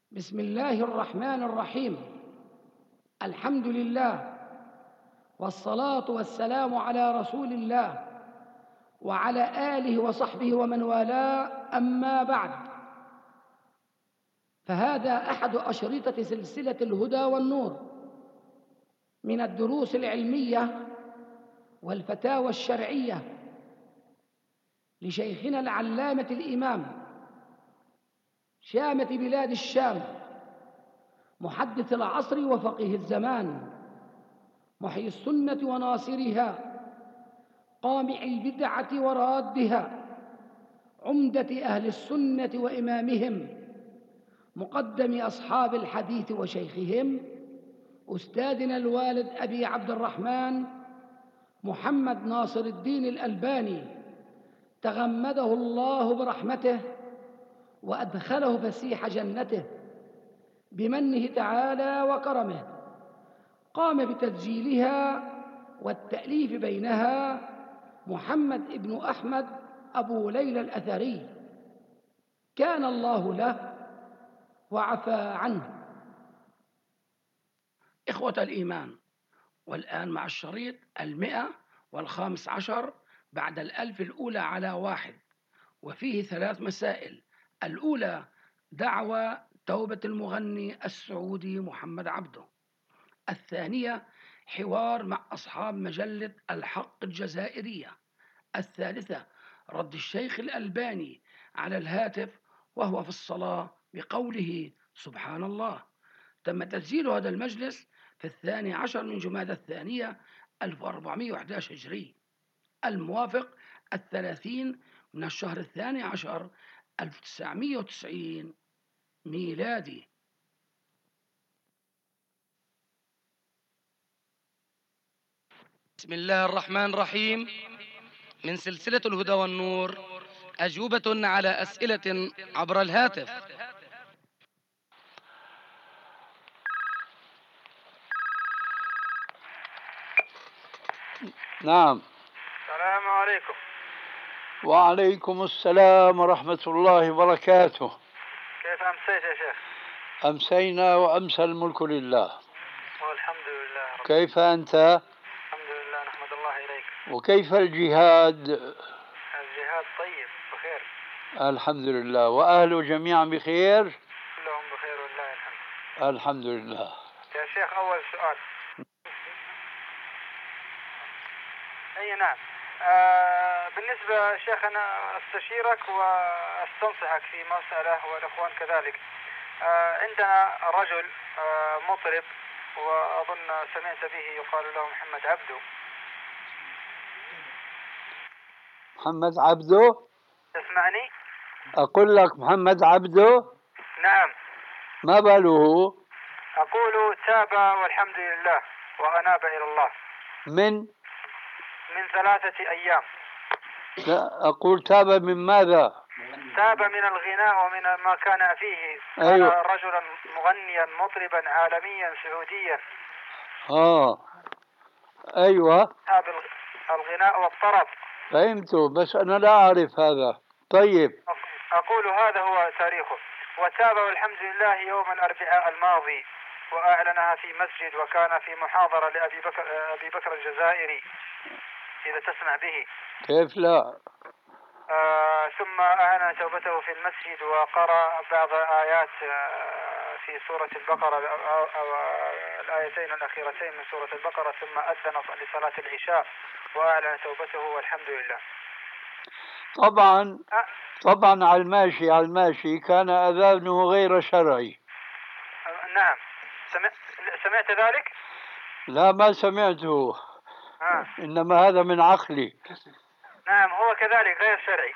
بسم الله الرحمن الرحيم. الحمد لله، والصلاة والسلام على رسول الله وعلى آله وصحبه ومن والاه، أما بعد، فهذا أحد أشرطة سلسلة الهدى والنور من الدروس العلمية والفتاوى الشرعية لشيخنا العلامة الإمام شامة بلاد الشام، محدث العصر وفقيه الزمان، محيي السنة وناصرها، قامع البدعة ورادها، عمدة أهل السنة وإمامهم، مقدم أصحاب الحديث وشيخهم، أستاذنا الوالد أبي عبد الرحمن محمد ناصر الدين الألباني، تغمده الله برحمته وأدخله فسيح جنته بمنه تعالى وكرمه. قام بتسجيلها والتأليف بينها محمد ابن أحمد أبو ليلى الأثري، كان الله له وعفى عنه. إخوة الإيمان، والآن مع الشريط 115 بعد 1000 الأولى على 1، وفيه 3 مسائل. الأولى دعوى توبة المغني السعودي محمد عبده. الثانية حوار مع أصحاب مجلة الحق الجزائرية. الثالثة رد الشيخ الألباني على الهاتف وهو في الصلاة بقوله سبحان الله. تم تسجيل هذا المجلس في 12 من جمادى الثانية 1411 هجري، الموافق 30 من الشهر 12 1990 ميلادي. بسم الله الرحمن الرحيم. من سلسلة الهدى والنور، أجوبة على أسئلة عبر الهاتف. نعم. السلام عليكم. وعليكم السلام ورحمة الله وبركاته. كيف أمسيت يا شيخ؟ أمسينا وأمسى الملك لله. والحمد لله رب. كيف أنت؟ الحمد لله، نحمد الله إليك. وكيف الجهاد؟ الجهاد طيب بخير. الحمد لله. وأهله جميعا بخير؟ كلهم بخير والله الحمد. الحمد لله. يا شيخ، أول سؤال. أي نعم. بالنسبة شيخ، أنا أستشيرك وأستنصحك في مسألة والإخوان كذلك. عندنا رجل مطرب، وأظن سمعت به، يقال له محمد عبده. محمد عبده؟ تسمعني؟ أقول لك محمد عبده؟ نعم. ما باله؟ أقول تاب والحمد لله وأناب إلى الله من 3 أيام. لا، أقول تاب من ماذا؟ تاب من الغناء ومن ما كان فيه. أيوة. كان رجلا مغنيا مطربا عالميا سعوديا. أيوة. تاب الغناء والطرب. فهمته، بس أنا لا أعرف هذا. طيب. أقول هذا هو تاريخه. وتاب والحمد لله يوم الأربعاء الماضي، وأعلنها في مسجد، وكان في محاضرة لأبي بكر الجزائري، إذا تسمع به. كيف لا؟ ثم أعلن توبته في المسجد، وقرأ بعض آيات في سورة البقرة، أو الآيتين الأخيرتين من سورة البقرة، ثم أذن لصلاة العشاء وأعلن توبته والحمد لله. طبعا على الماشي كان أذانه غير شرعي. نعم. سمعت ذلك؟ لا، ما سمعته. إنما هذا من عقلي. نعم، هو كذلك غير شرعي.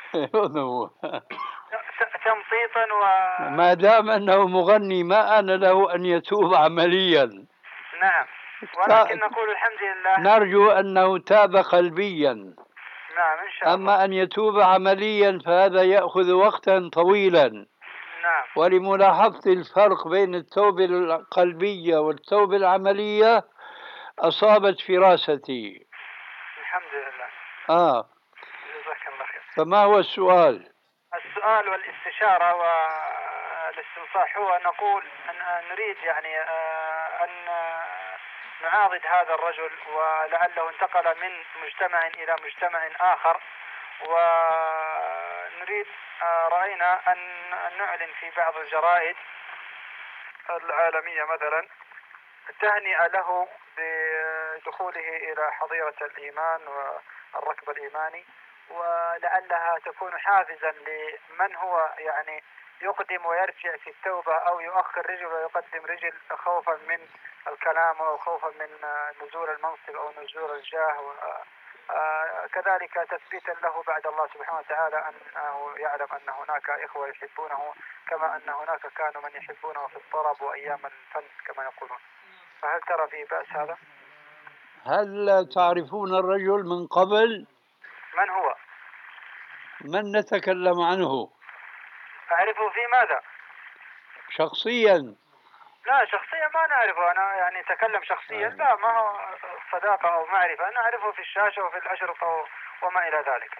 تمطيطا ما دام أنه مغني، ما أنا له أن يتوب عمليا. نعم، ولكن نقول الحمد لله. نرجو أنه تاب قلبيا. نعم إن شاء الله. أما أن يتوب عمليا فهذا يأخذ وقتا طويلا. نعم. ولملاحظة الفرق بين التوبة القلبية والتوبة العملية أصابت فراستي. الحمد لله. جزاك الله خير. فما هو السؤال؟ السؤال والاستشارة ننصح هو نقول أن نريد يعني أن نعاضد هذا الرجل، ولعله انتقل من مجتمع إلى مجتمع آخر، ونريد رأينا أن نعلن في بعض الجرائد العالمية مثلا التهنئة له بدخوله إلى حظيرة الإيمان والركب الإيماني، ولعلها تكون حافزا لمن هو يعني يقدم ويرجع في التوبة، أو يؤخر رجل ويقدم رجل خوفا من الكلام أو خوفا من نزول المنصب أو نزول الجاه، كذلك تثبيتا له بعد الله سبحانه وتعالى أنه يعلم أن هناك إخوة يحبونه كما أن هناك كانوا من يحبونه في الطرب وأيام الفن كما يقولون. فهل ترى في بأس هذا؟ هل تعرفون الرجل من قبل؟ من هو؟ من نتكلم عنه؟ أعرفه في ماذا؟ شخصيا؟ لا شخصيا ما نعرفه، أنا يعني أتكلم شخصيا لا، ما هو صداقة أو معرفة، أنا أعرفه في الشاشة وفي الأشرطة وما إلى ذلك.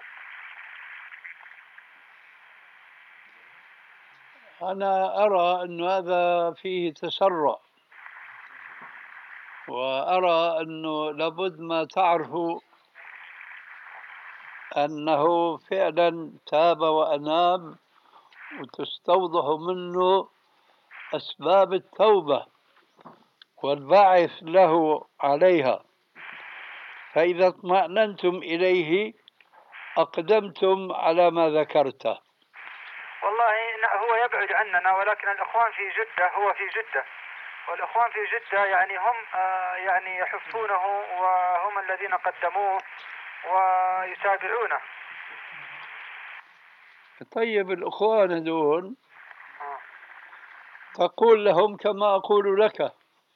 أنا أرى أن هذا فيه تسرع، وأرى أنه لابد ما تعرفوا أنه فعلا تاب وأناب، وتستوضح منه أسباب التوبة والباعث له عليها، فإذا اطمأننتم إليه أقدمتم على ما ذكرته. والله هو يبعد عننا، ولكن الإخوان في جدة، هو في جدة، والإخوان في جدة يعني هم يعني يحثونه وهم الذين قدموه ويتابعونه. طيب الإخوان هذول تقول لهم كما أقول لك،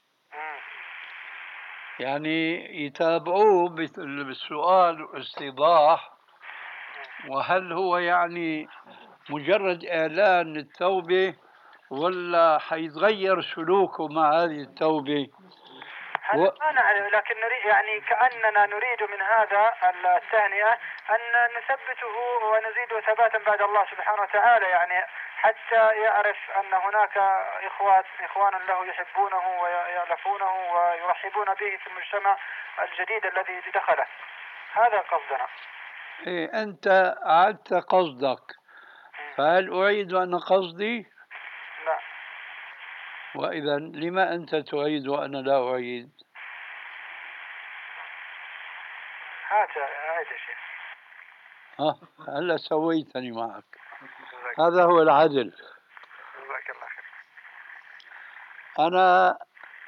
يعني يتابعوه بالسؤال والاستيضاح، وهل هو يعني مجرد إعلان التوبة ولا حيتغير سلوكه مع هذه التوبة؟ ما نعرف، لكن نريد يعني كأننا نريد من هذا التهنئة أن نثبته ونزيده ثباتا بعد الله سبحانه وتعالى، يعني حتى يعرف أن هناك إخوانا له يحبونه ويألفونه ويرحبون به في المجتمع الجديد الذي دخله. هذا قصدنا. إيه، أنت أعدت قصدك، فهل أعيد أنا قصدي؟ لا. وإذا لما أنت تعيد وأنا لا أعيد؟ هات يا شيخ. هلا سويتني معك. هذا هو العدل. جزاك الله خير. أنا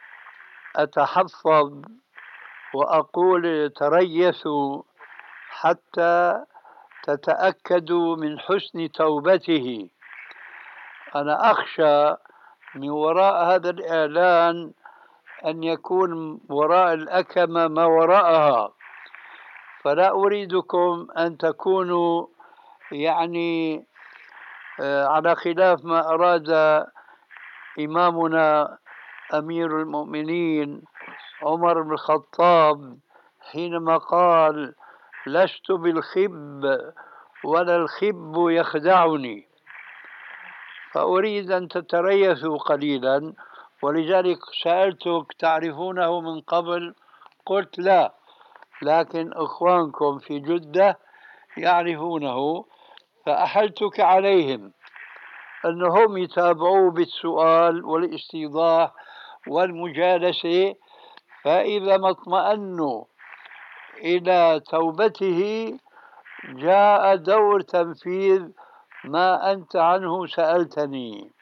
أتحفظ وأقول تريثوا حتى تتأكدوا من حسن توبته. أنا أخشى من وراء هذا الإعلان أن يكون وراء الأكمة ما وراءها، فلا أريدكم أن تكونوا يعني على خلاف ما أراد إمامنا أمير المؤمنين عمر بن الخطاب حينما قال: لست بالخب ولا الخب يخدعني. فأريد أن تتريثوا قليلا، ولذلك سألتك تعرفونه من قبل، قلت لا، لكن إخوانكم في جدة يعرفونه، فأحلتك عليهم أنهم يتابعوا بالسؤال والاستيضاح والمجالسة، فإذا ما اطمأنوا إلى توبته جاء دور تنفيذ ما أنت عنه سألتني.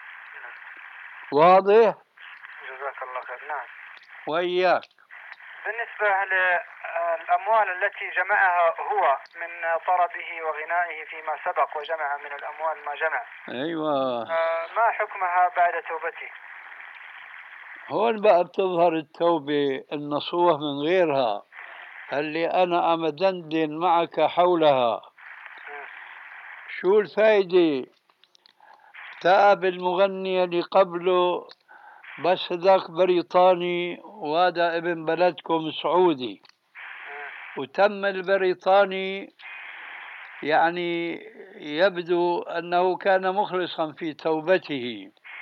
واضح؟ جزاك الله خير. نعم. وإياك. بالنسبة للأموال التي جمعها هو من طربه وغنائه فيما سبق، وجمع من الأموال ما جمع، أيوة، ما حكمها بعد توبته؟ هون بقى بتظهر التوبة النصوح من غيرها، اللي أنا عم دندن معك حولها. شو الفايدة؟ تاب المغني اللي قبله بس ذاك بريطاني وهذا ابن بلدكم سعودي، وتم البريطاني يعني يبدو أنه كان مخلصا في توبته،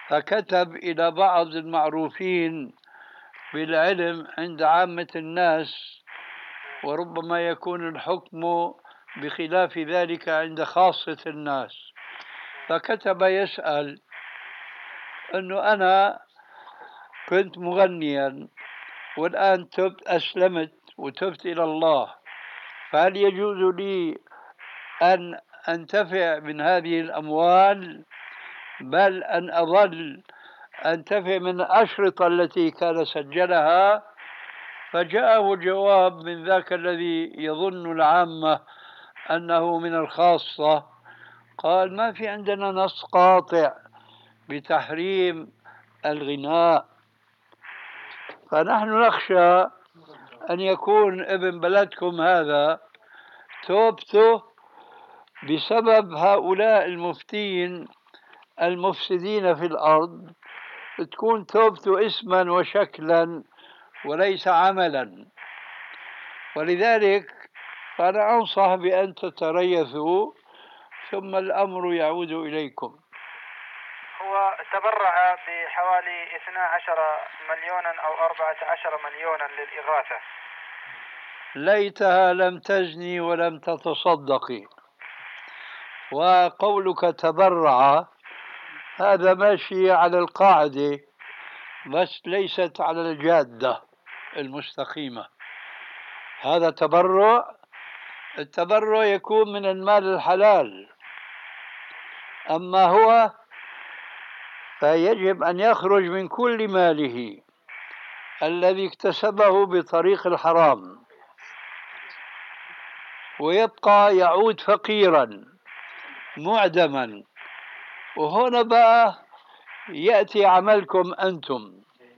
فكتب إلى بعض المعروفين بالعلم عند عامة الناس، وربما يكون الحكم بخلاف ذلك عند خاصة الناس. فكتب يسأل أنه أنا كنت مغنيا والآن تبت، أسلمت وتبت إلى الله، فهل يجوز لي أن أنتفع من هذه الأموال، بل أن أظل أنتفع من الأشرطة التي كان سجلها؟ فجاءه جواب من ذاك الذي يظن العامة أنه من الخاصة، قال: ما في عندنا نص قاطع بتحريم الغناء، فنحن نخشى أن يكون ابن بلدكم هذا توبته بسبب هؤلاء المفتين المفسدين في الأرض تكون توبته اسما وشكلا وليس عملا. ولذلك فأنا أنصح بأن تتريثوا ثم الأمر يعود إليكم. هو تبرع بحوالي 12 مليونا أو 14 مليونا للإغاثة. ليتها لم تزني ولم تتصدقي. وقولك تبرع هذا ماشي على القاعدة، بس ليست على الجادة المستقيمة. هذا تبرع، التبرع يكون من المال الحلال، أما هو فيجب أن يخرج من كل ماله الذي اكتسبه بطريق الحرام، ويبقى يعود فقيرا معدما. وهنا بقى يأتي عملكم أنتم.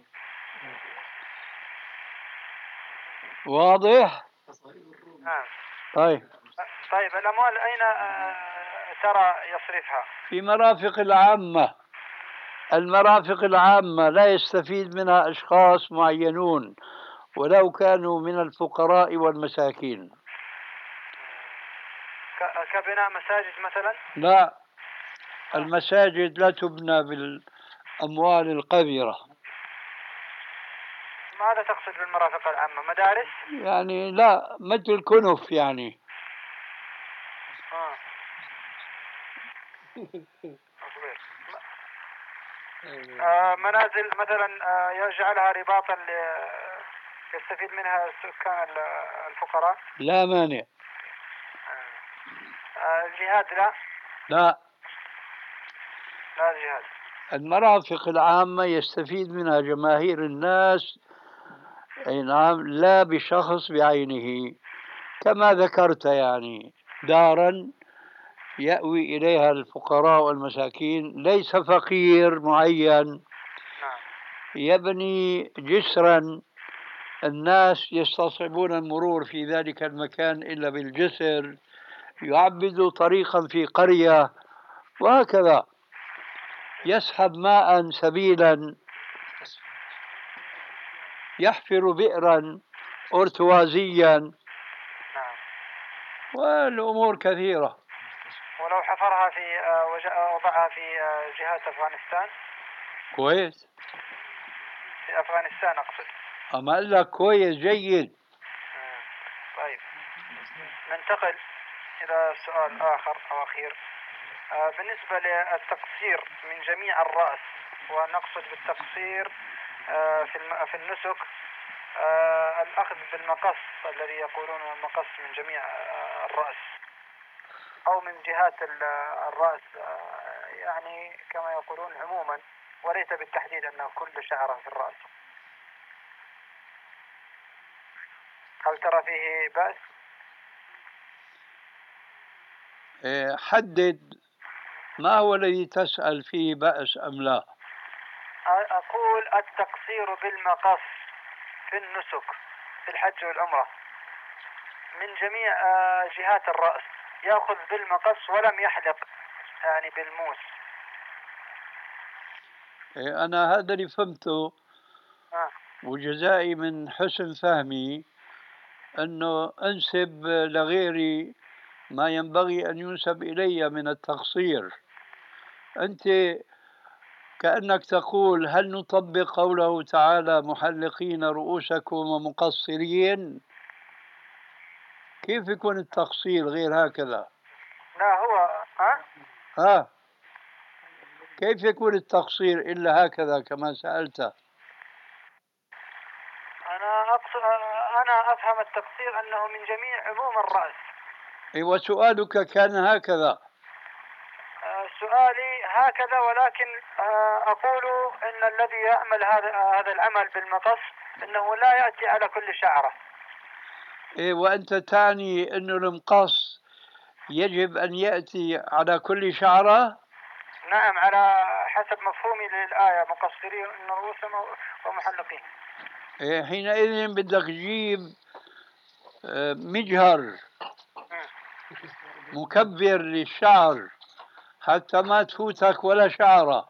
واضح؟ نعم. طيب الأموال أين ترى يصرفها؟ في مرافق العامة. المرافق العامة لا يستفيد منها أشخاص معينون ولو كانوا من الفقراء والمساكين. كبناء مساجد مثلا؟ لا، المساجد لا تبنى بالأموال القذرة. ماذا تقصد بالمرافق العامة؟ مدارس؟ يعني لا، مثل كنف يعني. منازل مثلا يجعلها رباطا يستفيد منها سكان الفقراء؟ لا مانع. الجهاد لا؟ لا، لا الجهاد. المرافق العامة يستفيد منها جماهير الناس، أي نعم، لا بشخص بعينه، كما ذكرت يعني دارا يأوي إليها الفقراء والمساكين، ليس فقير معين يبني جسرا الناس يستصعبون المرور في ذلك المكان إلا بالجسر، يعبد طريقا في قرية، وهكذا يسحب ماء سبيلا، يحفر بئرا أرتوازيا، والأمور كثيرة. ولو حفرها في وضعها في جهات أفغانستان؟ كويس، في أفغانستان أقصد. أما أقول لك كويس، جيد. طيب ننتقل إلى سؤال آخر أو أخير. بالنسبة للتقصير من جميع الرأس، ونقصد بالتقصير في النسك الأخذ بالمقص الذي يقولون المقص من جميع الرأس أو من جهات الرأس، يعني كما يقولون عموما، وليس بالتحديد أنه كل شعرة في الرأس. هل ترى فيه بأس؟ حدد ما هو الذي تسأل فيه بأس أم لا؟ أقول التقصير بالمقص في النسك في الحج والعمرة من جميع جهات الرأس، يأخذ بالمقص ولم يحلق يعني بالموس. أنا هذا اللي فهمته، وجزائي من حسن فهمي أنه أنسب لغيري ما ينبغي أن ينسب إلي من التقصير. أنت كأنك تقول هل نطبق قوله تعالى محلقين رؤوسكم ومقصرين؟ كيف يكون التقصير غير هكذا؟ لا هو ها؟ كيف يكون التقصير إلا هكذا كما سألت؟ أنا أفهم التقصير أنه من جميع عموم الرأس. وسؤالك كان هكذا. سؤالي هكذا، ولكن أقول إن الذي يعمل هذا العمل بالمقص إنه لا يأتي على كل شعرة. وأنت تعني أنه المقص يجب أن يأتي على كل شعرة؟ نعم، على حسب مفهومي للآية مقصرين رؤوسهم ومحلقين. حينئذ بدك تجيب مجهر مكبر للشعر حتى ما تفوتك ولا شعرة.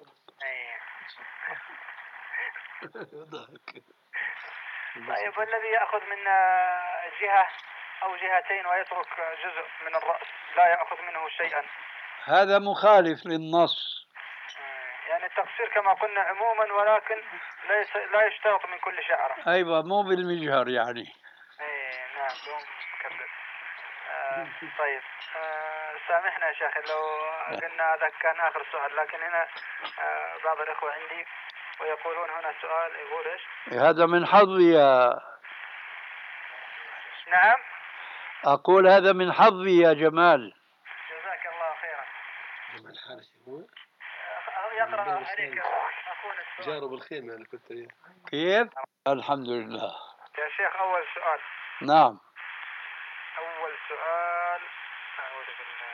طيب، والذي يأخذ من جهة أو جهتين ويترك جزء من الرأس لا يأخذ منه شيئا، هذا مخالف للنص. يعني التقصير كما قلنا عموما، ولكن لا يشترط من كل شعرة. أيوة، مو بالمجهر يعني. نعم، بدون مكبر. طيب، سامحنا يا شيخ لو قلنا هذا كان آخر سؤال، لكن هنا بعض الإخوة عندي ويقولون هنا سؤال يقول إيش؟ هذا من حظي نعم، أقول هذا من حظي يا جمال. جزاك الله خيرا. جمال حارس يقرأ عليك أخونا السؤال. جارب الخيمة أنا كنت كيف؟ الحمد لله يا شيخ. أول سؤال. نعم. أول سؤال. أعوذ بالله.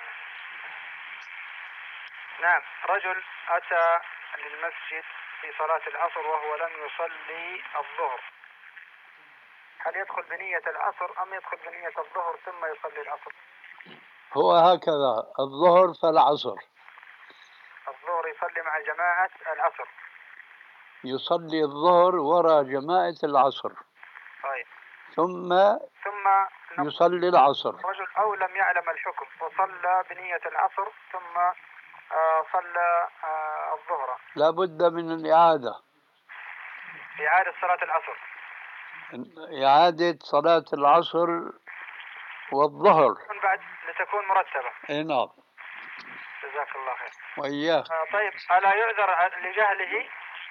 نعم، رجل أتى للمسجد في صلاة العصر وهو لم يصلي الظهر، هل يدخل بنية العصر أم يدخل بنية الظهر ثم يصلي العصر؟ هو هكذا، الظهر فالعصر. الظهر يصلي مع جماعة العصر. يصلي الظهر وراء جماعة العصر. طيب. ثم يصلي العصر. رجل أو لم يعلم الحكم وصلى بنية العصر ثم صلى الظهر، لابد من الإعادة. إعادة صلاة العصر. إعادة صلاة العصر والظهر بعد لتكون مرتبة. نعم. جزاك الله خير. وإياك. طيب، ألا يعذر لجهله؟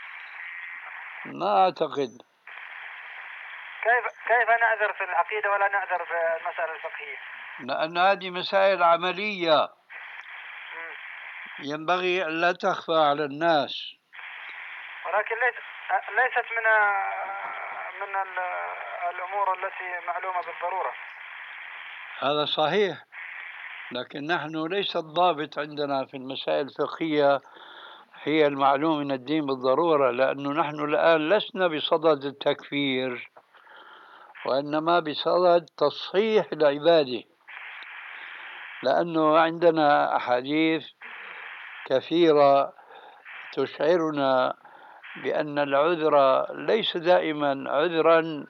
ما أعتقد. كيف نعذر في العقيدة ولا نعذر في المسألة الفقهية؟ لأن هذه مسائل عملية ينبغي أن لا تخفى على الناس، ولكن ليست من الأمور التي معلومة بالضرورة. هذا صحيح، لكن نحن ليس الضابط عندنا في المسائل الفقهية هي المعلوم من الدين بالضرورة، لأنه نحن الآن لسنا بصدد التكفير وإنما بصدد تصحيح العبادة، لأنه عندنا أحاديث كثيرة تشعرنا بأن العذر ليس دائما عذرا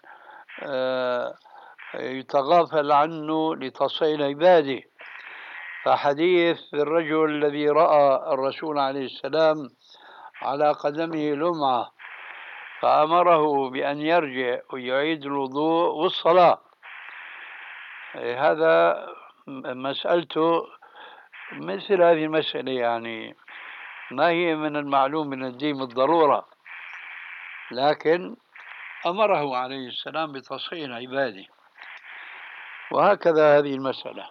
يتغافل عنه لتصحيح العبادة. فحديث الرجل الذي رأى الرسول عليه السلام على قدمه لمعة فأمره بأن يرجع ويعيد الوضوء والصلاة، هذا مسألته مثل هذه المسألة، يعني ما هي من المعلوم من الدين بالضرورة، لكن أمره عليه السلام بتصحيح العبادة، وهكذا هذه المسألة.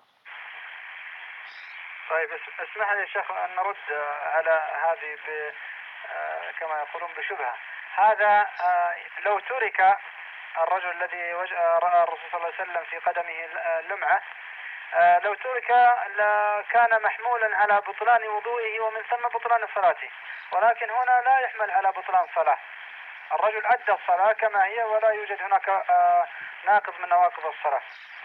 طيب، اسمح لي يا شيخ أن نرد على هذه كما يقولون بشبهة. هذا لو ترك الرجل الذي رأى الرسول صلى الله عليه وسلم في قدمه لمعة، لو ترك كان محمولا على بطلان وضوئه ومن ثم بطلان صلاته، ولكن هنا لا يحمل على بطلان صلاة. الرجل أدى الصلاة كما هي ولا يوجد هناك ناقض من نواقض الصلاة.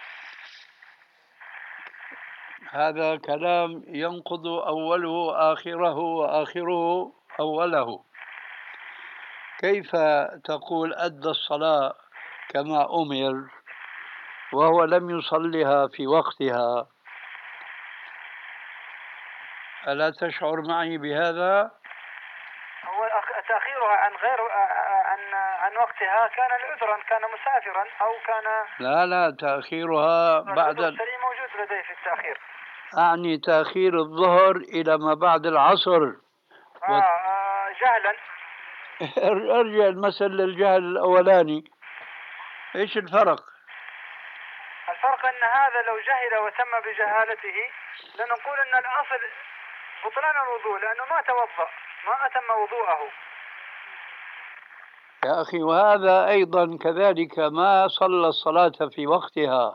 هذا كلام ينقض أوله آخره وآخره أوله. كيف تقول أدى الصلاة كما أمر وهو لم يصلها في وقتها؟ ألا تشعر معي بهذا؟ تأخيرها عن غير عن وقتها كان عذرا، كان مسافرا أو كان. لا تأخيرها بعد السليم موجود لدي في التأخير. أعني تأخير الظهر إلى ما بعد العصر. جهلا. ارجع المثل للجهل الأولاني. إيش الفرق؟ الفرق أن هذا لو جهل وتم بجهالته لنقول أن الأصل بطلان الوضوء لأنه ما توضأ، ما أتم وضوءه. يا أخي وهذا أيضا كذلك ما صلى الصلاة في وقتها.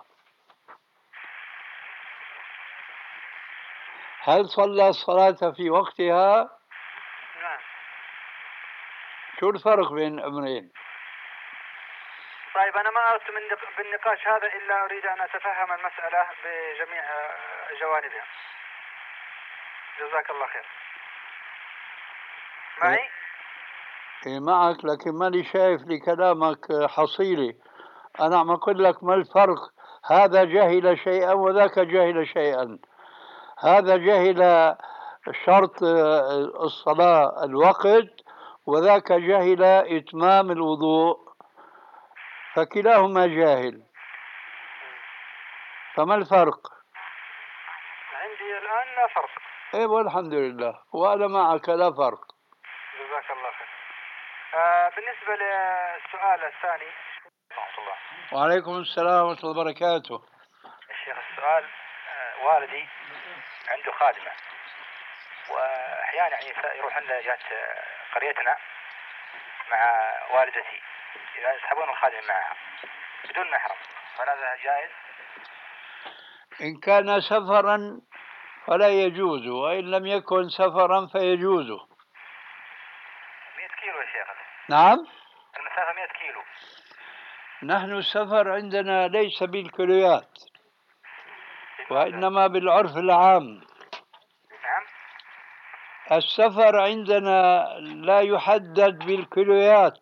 هل صلى الصلاة في وقتها؟ نعم. شو الفرق بين الأمرين؟ طيب أنا ما أردت بالنقاش هذا إلا أريد أن أتفهم المسألة بجميع جوانبها. جزاك الله خير. معي؟ إيه معك، لكن ماني شايف لكلامك حصيلة. أنا عم أقول لك ما الفرق. هذا جهل شيئا وذاك جهل شيئا. هذا جهل شرط الصلاة الوقت، وذاك جهل إتمام الوضوء، فكلاهما جاهل. فما الفرق؟ عندي الآن لا فرق. إيه والحمد لله، وأنا معك لا فرق. جزاك الله خير. بالنسبة للسؤال الثاني. ورحمة الله. وعليكم السلام ورحمة الله وبركاته. الشيخ السؤال، والدي عنده خادمة، وأحيانا يعني يروح عند جهة قريتنا مع والدتي، إذا يسحبون الخادم معها بدون محرم، فهذا جائز؟ إن كان سفرا فلا يجوز، وإن لم يكن سفرا فيجوز. 100 كيلو يا شيخ. نعم، المسافة 100 كيلو. نحن السفر عندنا ليس بالكيلوات، وإنما بالعرف العام. نعم. السفر عندنا لا يحدد بالكيلوات،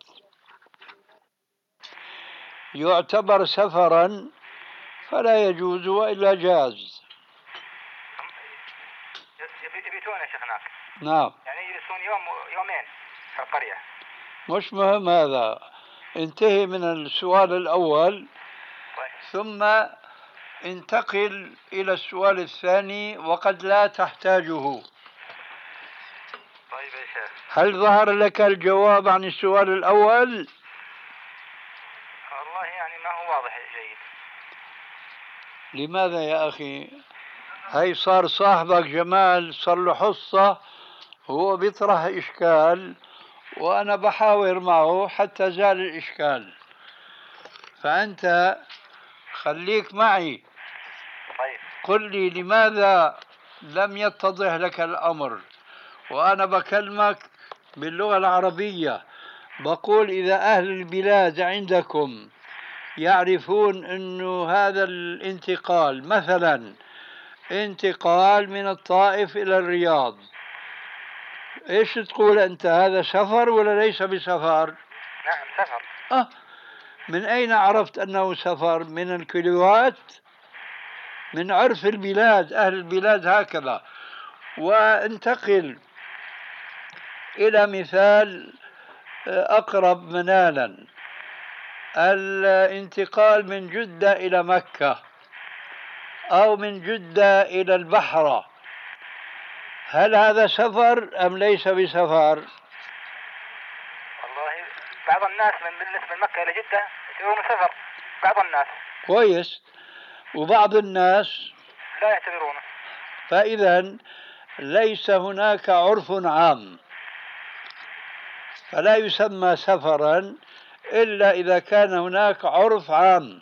يعتبر سفرا فلا يجوز وإلا جاز. يبيتون يا شيخ هناك؟ نعم. يعني يجلسون يوم يومين في القرية؟ مش مهم هذا، انتهي من السؤال الأول. طيب. ثم انتقل إلى السؤال الثاني وقد لا تحتاجه. طيب يا شيخ. هل ظهر لك الجواب عن السؤال الأول؟ والله يعني ما هو واضح جيد. لماذا يا أخي؟ هي صار صاحبك جمال صار له حصة، هو بيطرح إشكال وأنا بحاور معه حتى زال الإشكال، فأنت خليك معي. طيب. قل لي لماذا لم يتضح لك الأمر، وأنا بكلمك باللغة العربية. بقول إذا أهل البلاد عندكم يعرفون أنه هذا الانتقال مثلا انتقال من الطائف إلى الرياض، إيش تقول أنت؟ هذا سفر ولا ليس بسفر؟ نعم سفر. من أين عرفت أنه سفر؟ من الكيلوات؟ من عرف البلاد، أهل البلاد هكذا. وانتقل إلى مثال أقرب منالا، الانتقال من جدة إلى مكة أو من جدة إلى البحرة، هل هذا سفر أم ليس بسفر؟ والله بعض الناس بالنسبة لمكة إلى جدة يعتبرون سفر، بعض الناس. كويس. وبعض الناس لا يعتبرونه. فإذا ليس هناك عرف عام، فلا يسمى سفرا إلا إذا كان هناك عرف عام.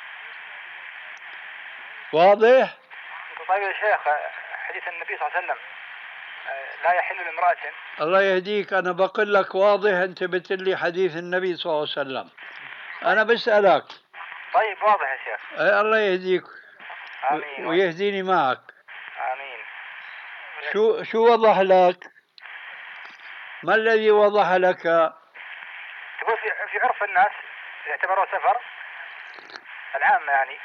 واضح؟ طيب يا شيخ، حديث النبي صلى الله عليه وسلم لا يحل لامرأة. الله يهديك، أنا بقول لك واضح، أنت بتقول لي حديث النبي صلى الله عليه وسلم، أنا بسألك. طيب واضح يا شيخ. الله يهديك. آمين. ويهديني معك. آمين. شو وضح لك؟ ما الذي وضح لك؟ تقول في عرف الناس يعتبروه سفر العام يعني.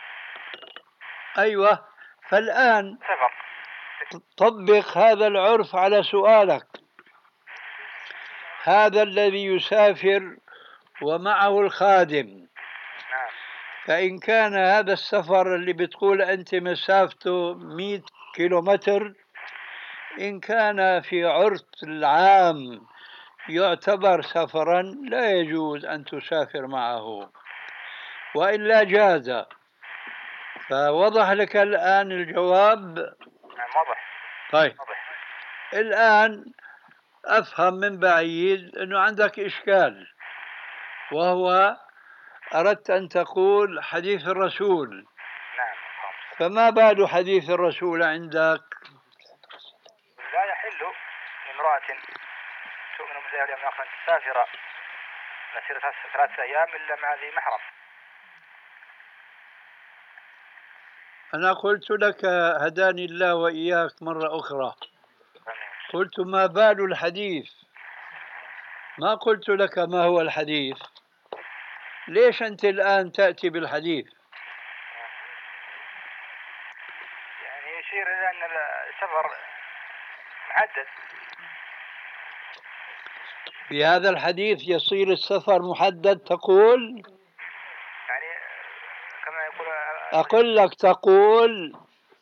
أيوة، فالآن سفر. طبق هذا العرف على سؤالك. هذا الذي يسافر ومعه الخادم. نعم. فإن كان هذا السفر اللي بتقول أنت مسافته 100 كيلومتر، إن كان في عرف العام يعتبر سفرا لا يجوز أن تسافر معه، وإلا جاز. فوضح لك الآن الجواب؟ نعم واضح. طيب واضح. الآن أفهم من بعيد أنه عندك إشكال، وهو أردت أن تقول حديث الرسول. نعم. فما بال حديث الرسول عندك؟ لا يحل لامرأة تؤمن بالله واليوم الآخر أن تسافر مسيرة 3 أيام إلا مع ذي محرم. أنا قلت لك هداني الله وإياك مرة أخرى، قلت ما بال الحديث، ما قلت لك ما هو الحديث. ليش أنت الآن تأتي بالحديث؟ يعني يشير إلى أن السفر محدد. بهذا الحديث يصير السفر محدد تقول؟ يعني كما يقول أقول لك تقول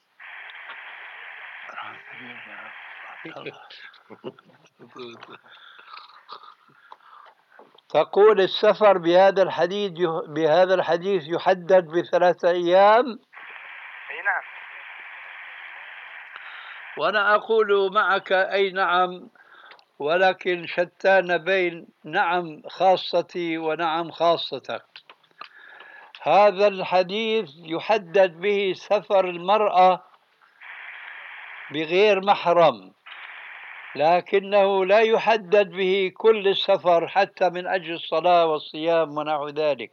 تقول السفر بهذا الحديث يحدد ب3 أيام. أي نعم. وأنا أقول معك أي نعم، ولكن شتان بين نعم خاصتي ونعم خاصتك. هذا الحديث يحدد به سفر المرأة بغير محرم، لكنه لا يحدد به كل السفر حتى من أجل الصلاة والصيام ونحو ذلك.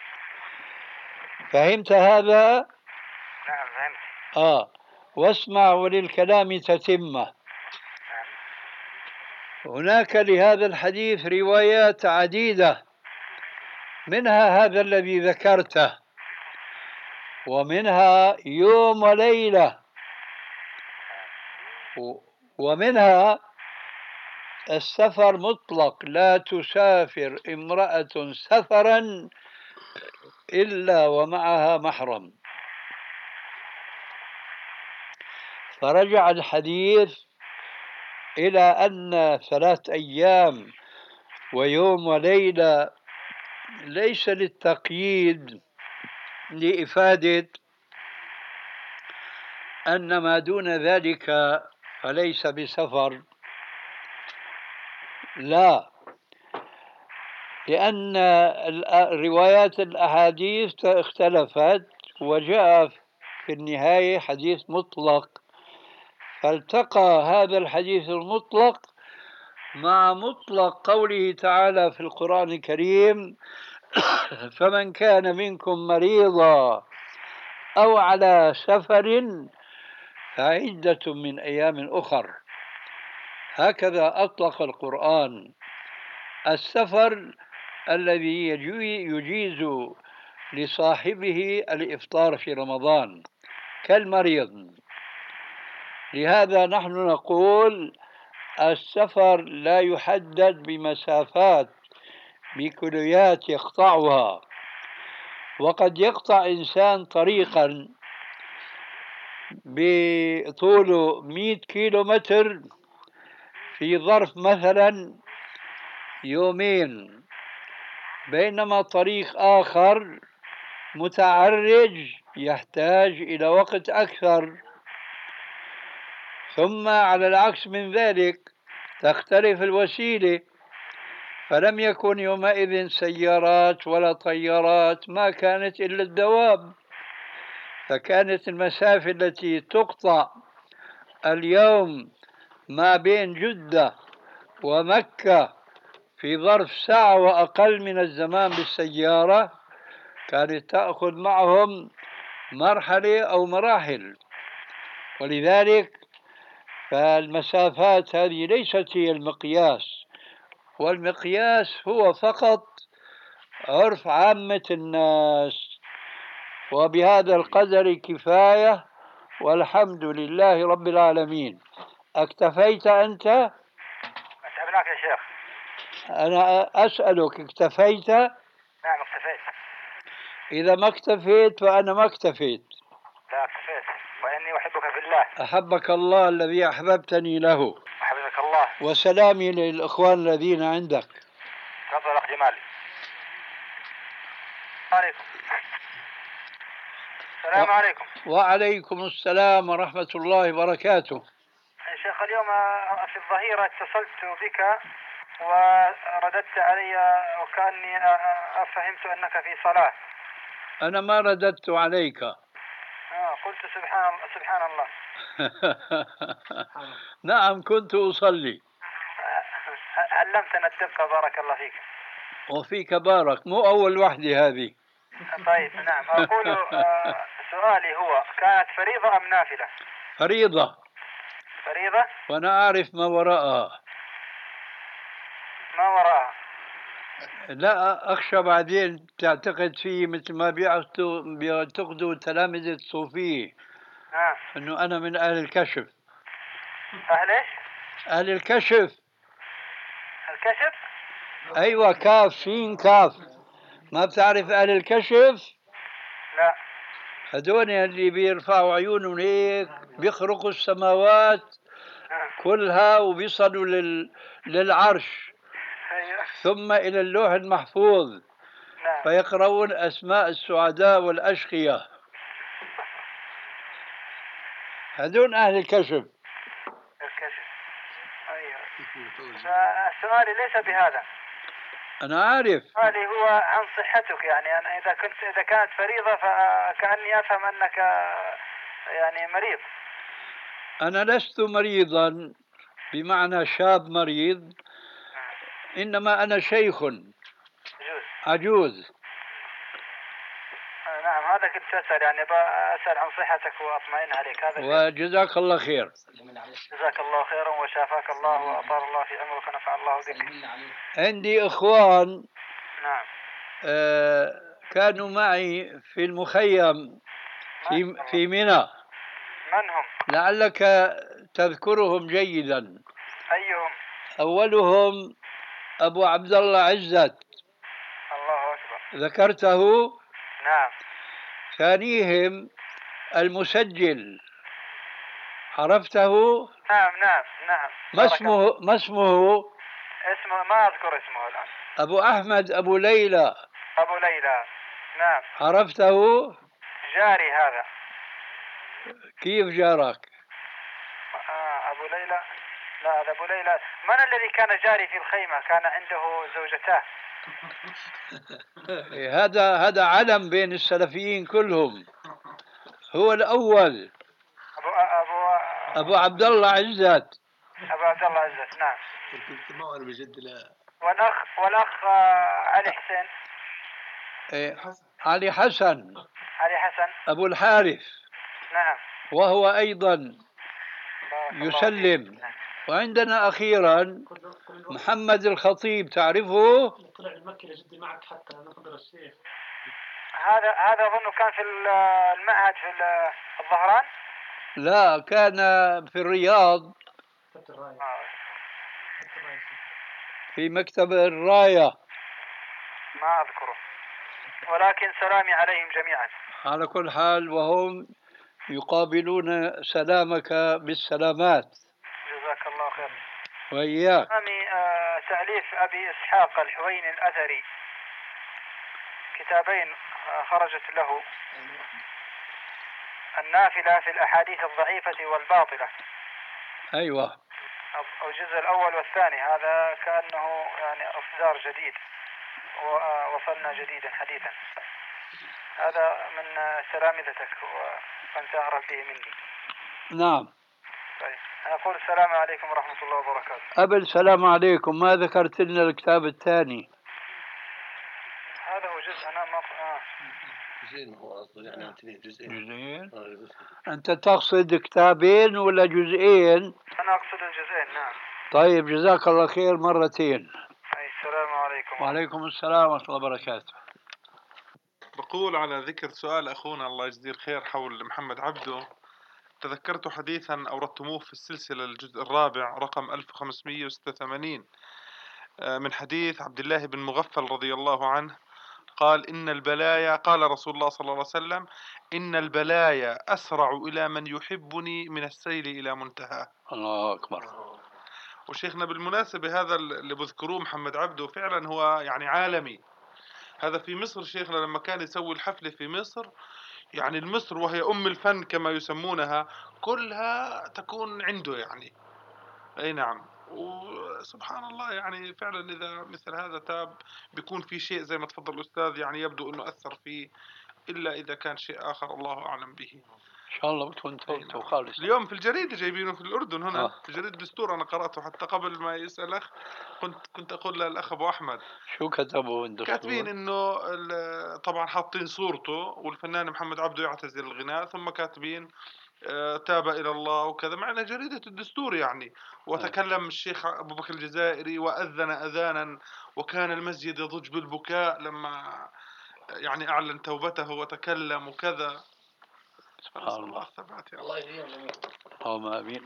فهمت هذا؟ نعم فهمت. واسمع وللكلام تتمة. هناك لهذا الحديث روايات عديدة، منها هذا الذي ذكرته، ومنها يوم وليلة، ومنها السفر مطلق، لا تسافر امرأة سفرا إلا ومعها محرم. فرجع الحديث إلى أن 3 أيام ويوم وليلة ليس للتقييد، لإفادة أن ما دون ذلك فليس بسفر. لا، لأن روايات الأحاديث اختلفت، وجاء في النهاية حديث مطلق، فالتقى هذا الحديث المطلق مع مطلق قوله تعالى في القرآن الكريم: فمن كان منكم مريضا أو على سفر فعدة من أيام أخر. هكذا أطلق القرآن السفر الذي يجيز لصاحبه الإفطار في رمضان كالمريض. لهذا نحن نقول السفر لا يحدد بمسافات، بكليات يقطعها. وقد يقطع إنسان طريقا بطوله 100 كيلومتر في ظرف مثلا 2 بينما طريق آخر متعرج يحتاج إلى وقت أكثر. ثم على العكس من ذلك تختلف الوسيلة، فلم يكن يومئذ سيارات ولا طيارات، ما كانت إلا الدواب. فكانت المسافة التي تقطع اليوم ما بين جدة ومكة في ظرف ساعة وأقل من الزمان بالسيارة كانت تأخذ معهم مرحلة أو مراحل. ولذلك فالمسافات هذه ليست هي المقياس، والمقياس هو فقط عرف عامة الناس. وبهذا القدر كفاية، والحمد لله رب العالمين. اكتفيت أنت؟ أتعبناك يا شيخ. أنا أسألك اكتفيت؟ نعم اكتفيت. إذا ما اكتفيت فأنا ما اكتفيت. لا اكتفيت، وإني أحبك في الله. أحبك الله الذي أحببتني له. أحبك الله. وسلامي للإخوان الذين عندك. تفضل أخ جمال. عليكم. السلام عليكم. وعليكم السلام ورحمة الله وبركاته. يا شيخ اليوم في الظهيرة اتصلت بك ورددت علي وكأني فهمت أنك في صلاة. أنا ما رددت عليك. قلت سبحان الله سبحان الله. نعم كنت أصلي. علمتنا الدقة بارك الله فيك. وفيك بارك، مو أول وحدة هذه. طيب نعم أقول سؤالي هو كانت فريضة أم نافلة؟ فريضة. فريضة. وأنا أعرف ما وراءها. ما وراءها؟ لا أخشى بعدين تعتقد فيه مثل ما بيعتقدوا تلامذة الصوفية أنه أنا من أهل الكشف. أهل إيش؟ أهل الكشف. الكشف؟ أيوة كاف شين كاف. ما بتعرف أهل الكشف؟ لا. هدول اللي بيرفعوا عيونهم هيك بيخرقوا السماوات كلها وبيصلوا للعرش. ثم إلى اللوح المحفوظ. فيقرؤون أسماء السعداء والأشقياء. هذول أهل الكشف. الكشف. أيوة. سؤالي ليس بهذا. أنا عارف. سؤالي هو عن صحتك، يعني أنا إذا كانت فريضة فكأني أفهم أنك يعني مريض. أنا لست مريضا بمعنى شاب مريض، إنما أنا شيخ عجوز. نعم هذا كنت أسأل، يعني أسأل عن صحتك وأطمئن عليك. هذا وجزاك الله خير. جزاك الله خيرا وشافاك الله وأطال الله في عمرك ونفع الله بك. عندي إخوان. نعم. كانوا معي في المخيم في منى. من هم؟ لعلك تذكرهم جيدا. أيهم؟ أولهم أبو عبد الله عزت. الله أكبر. ذكرته؟ نعم. ثانيهم المسجل. عرفته؟ نعم نعم نعم. ما اسمه؟ اسمه ما أذكر اسمه الآن. أبو أحمد أبو ليلى. أبو ليلى. نعم. عرفته؟ جاري هذا. كيف جارك؟ أبو ليلى. لا هذا أبو ليلى. من الذي كان جاري في الخيمة كان عنده زوجتان؟ هذا علم بين السلفيين كلهم. هو الأول أبو عبد الله عزت. أبو عبد الله عزت. نعم. والأخ علي حسين. علي حسن. علي حسن. أبو الحارث. نعم. وهو أيضا يسلم. وعندنا أخيرا محمد الخطيب، تعرفه؟ طلع المكي لجدي معك حتى نقدر الشيخ. هذا أظنه كان في المعهد في الظهران. لا كان في الرياض في مكتب الراية. ما أذكره، ولكن سلامي عليهم جميعا. على كل حال وهم يقابلون سلامك بالسلامات. جزاك الله خير. وإياك. تأليف أبي إسحاق الحويني الأثري، كتابين خرجت له: النافلة في الأحاديث الضعيفة والباطلة. أيوة. الجزء الأول والثاني، هذا كأنه يعني إصدار جديد ووصلنا جديدا حديثا. هذا من تلامذتك وأنت أعرف به مني. نعم. طيب أنا أقول السلام عليكم ورحمة الله وبركاته. قبل السلام عليكم، ما ذكرت لنا الكتاب الثاني؟ هذا هو جزء أنا ما جزئين هو أصلا، يعني اثنين جزئين. أنت تقصد كتابين ولا جزئين؟ أنا أقصد الجزئين. نعم. طيب جزاك الله خير مرتين. السلام عليكم. وعليكم السلام ورحمة الله وبركاته. بقول على ذكر سؤال أخونا الله يجزيه الخير حول محمد عبده، تذكرت حديثا أوردتموه في السلسلة الجزء الرابع رقم 1586. من حديث عبد الله بن مغفل رضي الله عنه قال إن البلايا، قال رسول الله صلى الله عليه وسلم: إن البلايا أسرع إلى من يحبني من السيل إلى منتهى. الله أكبر. وشيخنا بالمناسبة هذا اللي بذكروه محمد عبده فعلا هو يعني عالمي. هذا في مصر شيخنا لما كان يسوي الحفلة في مصر، يعني المصر وهي أم الفن كما يسمونها كلها تكون عنده يعني. أي نعم. وسبحان الله يعني فعلا إذا مثل هذا تاب بيكون في شيء زي ما تفضل الأستاذ، يعني يبدو أنه أثر فيه، إلا إذا كان شيء آخر الله أعلم به. إن شاء الله بتكون توبته خالص. اليوم في الجريدة جايبينه في الأردن هنا في جريدة الدستور، أنا قرأته حتى قبل ما يسأل أخ، كنت أقول للأخ أبو أحمد شو كتبوا الدستور؟ كاتبين إنه طبعا حاطين صورته والفنان محمد عبده يعتزل الغناء، ثم كاتبين تاب إلى الله وكذا، معنا جريدة الدستور يعني. وتكلم الشيخ أبو بكر الجزائري وأذن أذانا وكان المسجد يضج بالبكاء لما يعني أعلن توبته وتكلم وكذا. سبحان الله. الثبات يا الله يهديهم جميعا. اللهم آمين.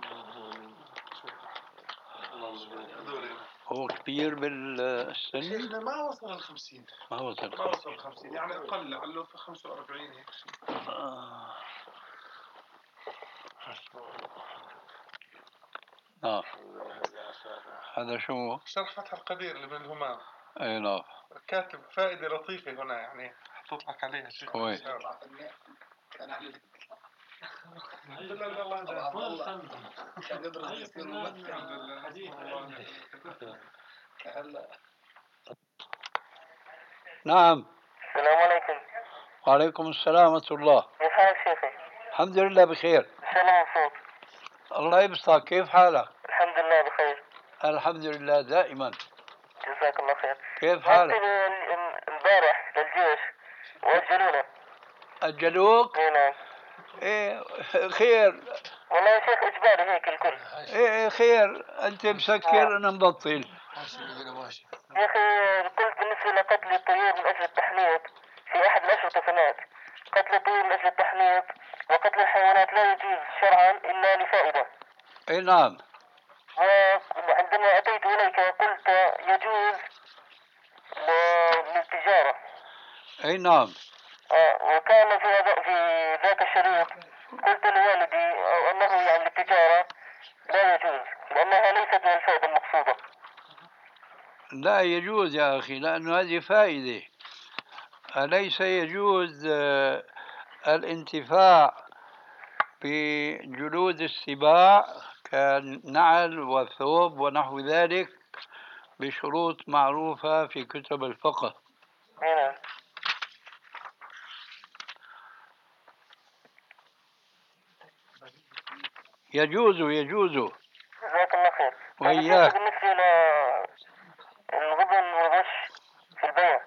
هو كبير بالسن؟ شيخنا ما وصل ال50. ما وصل ما وصل 50 يعني أقل، لعله في 45 هيك شيء. هذا شو؟ شرح فتح القدير لابن الهمام. اي نعم. كاتب فائدة لطيفة هنا يعني حطيت لك عليها شيء. كويس. كان أحلى. الله كان يدرس يصير ممثل. نعم. السلام عليكم. وعليكم السلام ورحمة الله. كيف حالك شيخي؟ الحمد لله بخير. إن شاء الله مبسوط. الله يبسطك، كيف حالك؟ الحمد لله بخير. الحمد لله دائما. جزاك الله خير. كيف حالك؟ امبارح للجيش وأجلونا. أجلوك؟ اي نعم. ايه خير. والله يا شيخ إجباري هيك الكل. ايه خير، أنت مسكر أنا مبطل. يا أخي قلت بالنسبة لقتل الطيور من أجل التحنيط في أحد الأشرطة هناك، قتل الطيور من أجل التحنيط وقتل الحيوانات لا يجوز شرعا إلا لفائدة. اي نعم. وعندما أتيت إليك قلت يجوز للتجارة. اي نعم. وكان في ذاك الشريط قلت لوالدي أنه يعني للتجارة لا يجوز لأنها ليست من الفائدة المقصودة. لا يجوز يا أخي، لأنه هذه فائدة. أليس يجوز الانتفاع بجلود السباع كالنعل والثوب ونحو ذلك بشروط معروفة في كتب الفقه؟ نعم. يجوز. جزاك الله خير. وإياك. بالنسبة للغبن والغش في البيع.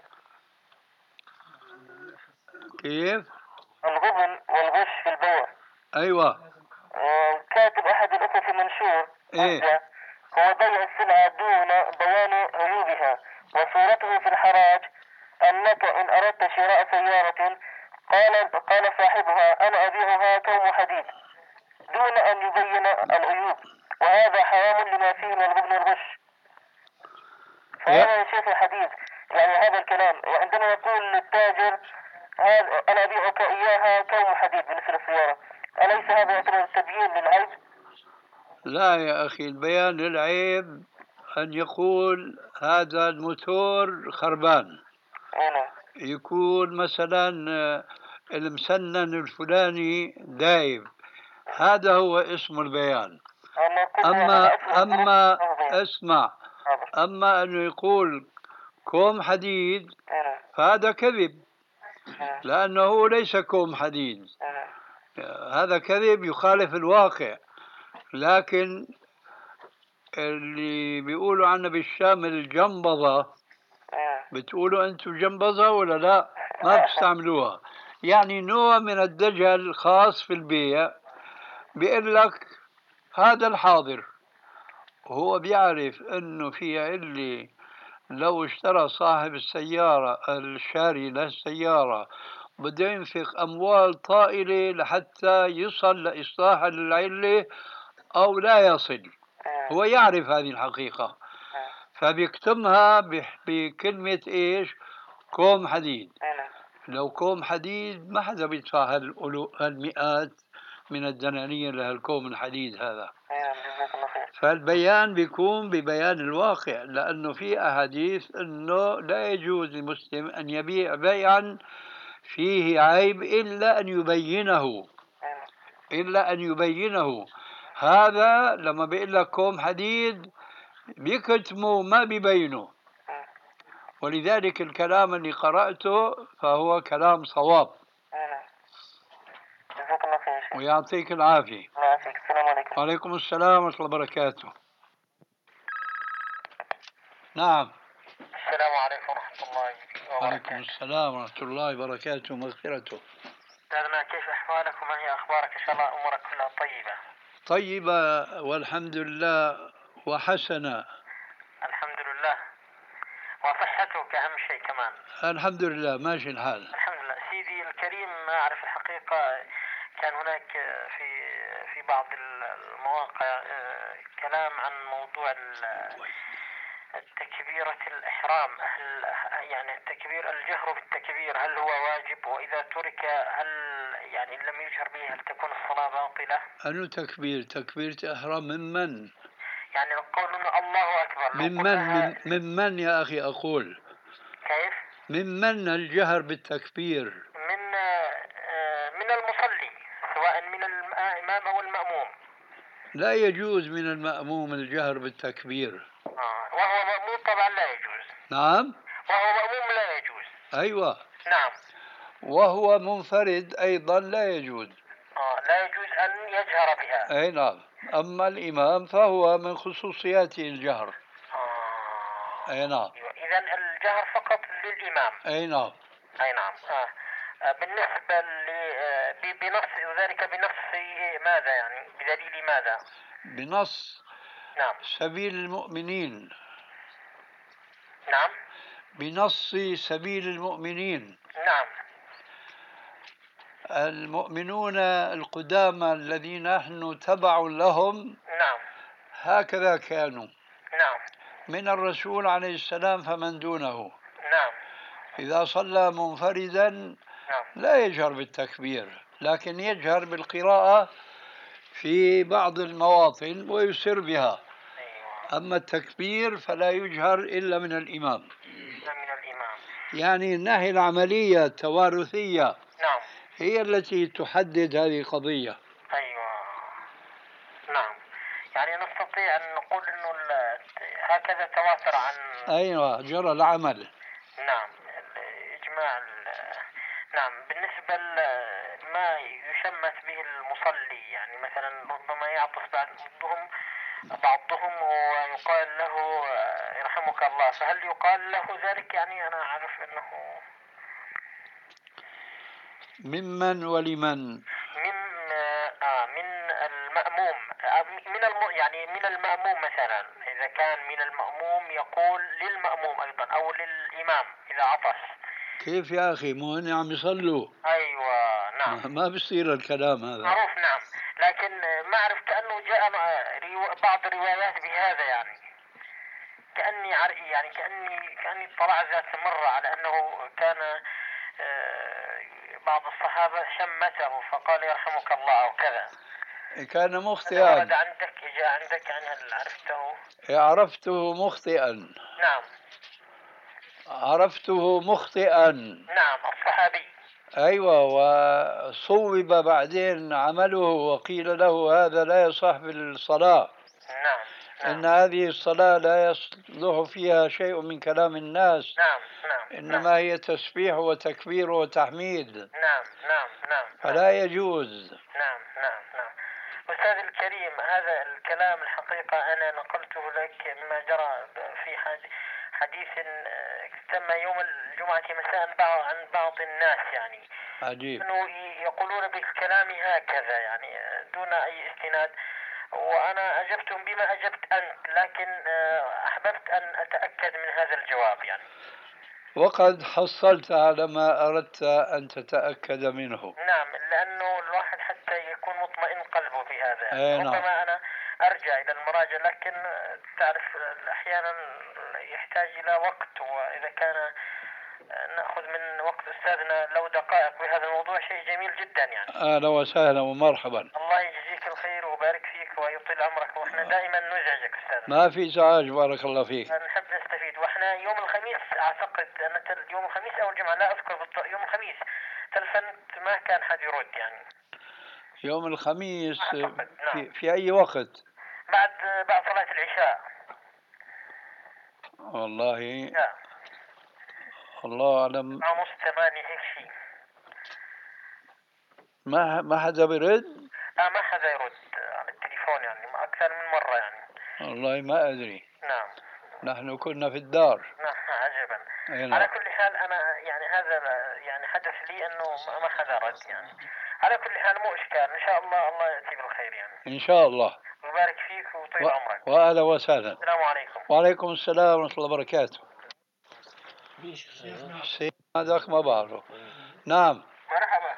كيف؟ الغبن والغش في البيع. أيوة. كاتب أحد الأخوة في منشور إيه؟ هو بيع السلعة دون بيان عيوبها وصورته في الحراج أنك إن أردت شراء سيارة قال صاحبها أنا أبيعها كوم حديد دون أن يبين العيوب، وهذا حرام لما فيه من الغبن والغش. فهذا يا شيخ الحديث يعني هذا الكلام، وعندما يقول للتاجر هذا أنا أبيعك إياها كوم حديد بالنسبة للسيارة، أليس هذا يعتبر تبيين للعيب؟ لا يا أخي، البيان للعيب أن يقول هذا الموتور خربان، يكون مثلا المسنن الفلاني دايب، هذا هو اسم البيان. أما أنه يقول كوم حديد فهذا كذب، لأنه ليس كوم حديد، هذا كذب يخالف الواقع. لكن اللي بيقولوا عنا بالشام الجنبضة، بتقولوا أنتم جنبضة ولا لا؟ ما بتستعملوها، يعني نوع من الدجل خاص في البيع، بيقول لك هذا الحاضر، وهو بيعرف أنه في علة لو اشترى صاحب السيارة الشاري للسيارة بده ينفق أموال طائلة لحتى يصل لإصلاح العلة أو لا يصل، هو يعرف هذه الحقيقة. فبيكتمها بكلمة إيش؟ كوم حديد. نعم. لو كوم حديد ما حدا بيدفع هالمئات من الدنانير لهالكوم الحديد هذا. نعم جزاك الله خير. فالبيان بيكون ببيان الواقع، لأنه في أحاديث أنه لا يجوز للمسلم أن يبيع بيعا فيه عيب إلا أن يبينه، نعم. إلا أن يبينه. هذا لما بيقول لك كوم حديد بيكتمه ما بيبينه، ولذلك الكلام اللي قرأته فهو كلام صواب. نعم جزاك الله خير يا شيخ. ويعطيك العافية. الله يعافيك. السلام عليكم. وعليكم السلام ورحمة الله وبركاته. نعم. السلام عليكم ورحمة الله وعليكم وبركاته. السلام ورحمة الله وبركاته ومغفرته. أستاذنا كيف أحوالك وما هي أخبارك؟ إن شاء الله أمورك كلها طيبة. طيبة والحمد لله وحسنة. الحمد لله. وصحتك أهم شيء كمان. الحمد لله ماشي الحال. الحمد لله. سيدي الكريم، ما أعرف الحقيقة، كان هناك في بعض المواقع كلام عن موضوع تكبيرة الإحرام. هل يعني الجهر بالتكبير هل هو واجب؟ وإذا ترك هل يعني إن لم يجهر به هل تكون الصلاة باطلة؟ أنو تكبير؟ تكبيرة إحرام من؟ يعني القول إنه الله أكبر لو من يا أخي أقول؟ كيف؟ من الجهر بالتكبير؟ من المصلي، سواء من الإمام أو المأموم. لا يجوز من المأموم الجهر بالتكبير. وهو مأموم طبعا لا يجوز. نعم. وهو مأموم لا يجوز. أيوة. نعم. وهو منفرد أيضا لا يجوز. لا يجوز أن يجهر بها. أي نعم. أما الإمام فهو من خصوصياته الجهر. أي نعم. إذا الجهر فقط للإمام. أي نعم. أي نعم. بالنسبة بنص ذلك، بنص ماذا يعني؟ بدليل ماذا؟ بنص نعم. سبيل المؤمنين. نعم. بنص سبيل المؤمنين. نعم. المؤمنون القدامى الذين نحن تبع لهم. نعم. هكذا كانوا. نعم. من الرسول عليه السلام فمن دونه. نعم. إذا صلى منفردا نعم. لا يجهر بالتكبير، لكن يجهر بالقراءة في بعض المواطن ويسر بها. أيوة. أما التكبير فلا يجهر إلا من الإمام. إلا من الإمام. يعني الناحية العملية التوارثية نعم. هي التي تحدد هذه القضية. أيوة. نعم. يعني نستطيع أن نقول أنه هكذا تواتر عن. أيوة جرى العمل. نعم. الإجماع. نعم. بالنسبة لما يشمت به المصلي، يعني مثلا ربما يعطس بعضهم ويقال له يرحمك الله، فهل يقال له ذلك؟ يعني أنا أعرف أنه ممن ولمن؟ من المأموم، يعني من المأموم مثلا، إذا كان من المأموم يقول للمأموم أيضا أو للإمام إذا عطس. كيف يا أخي؟ مو هن عم يصلوا. أيوة. نعم. ما بصير الكلام هذا. معروف. نعم. لكن ما أعرف، كأنه جاء بعض الروايات بهذا، يعني كأني اطلع ذات مرة على أنه كان بعض الصحابة شمته فقال يرحمك الله أو كذا. كان مخطئا. ورد عندك، جاء عندك، يعني هل عرفته؟ عرفته مخطئا. نعم. عرفته مخطئا. نعم. الصحابي. أيوة. وصوب بعدين عمله وقيل له هذا لا يصح بالصلاة. نعم. إن هذه الصلاة لا يصلح فيها شيء من كلام الناس. نعم. نعم. إنما هي تسبيح وتكبير وتحميد. نعم. نعم. نعم. فلا يجوز. نعم. نعم. نعم. أستاذ الكريم، هذا الكلام الحقيقة أنا نقلته لك مما جرى في حديث تم يوم الجمعة مساء عن بعض الناس، يعني عجيب. أنه يقولون بالكلام هكذا، يعني دون أي استناد، وأنا أجبتهم بما أجبت أنت، لكن أحببت أن أتأكد من هذا الجواب يعني. وقد حصلت على ما أردت أن تتأكد منه. نعم. لأنه الواحد حتى يكون مطمئن قلبه في هذا، نعم. ربما أنا أرجع إلى المراجع، لكن تعرف أحيانا لا وقت، وإذا كان نأخذ من وقت أستاذنا لو دقائق بهذا الموضوع شيء جميل جدا يعني. أهلا وسهلا ومرحبا. الله يجزيك الخير ويبارك فيك ويطيل عمرك، وإحنا دائما نزعجك أستاذنا. ما في إزعاج، بارك الله فيك. نحب نستفيد، وإحنا يوم الخميس أعتقد أن يوم الخميس أو الجمعة لا أذكر بالضبط، يوم الخميس تلفنت ما كان حد يرد يعني. يوم الخميس أعتقد نعم. في أي وقت؟ بعد صلاة العشاء. والله لا. الله أعلم. 9:30 هيك شيء. ما حدا برد؟ ما حدا يرد على التليفون يعني أكثر من مرة يعني. والله ما أدري. نعم. نحن كنا في الدار. نعم عجبا. نعم. على كل حال أنا يعني هذا يعني حدث لي أنه ما حدا رد يعني. على كل حال مو إشكال، إن شاء الله الله يأتي بالخير يعني. إن شاء الله. ويبارك فيك ويطيل عمرك. وأهلا وسهلا. السلام عليكم. وعليكم السلام ورحمة الله وبركاته. هذاك ما بعرفه. نعم. مرحبا.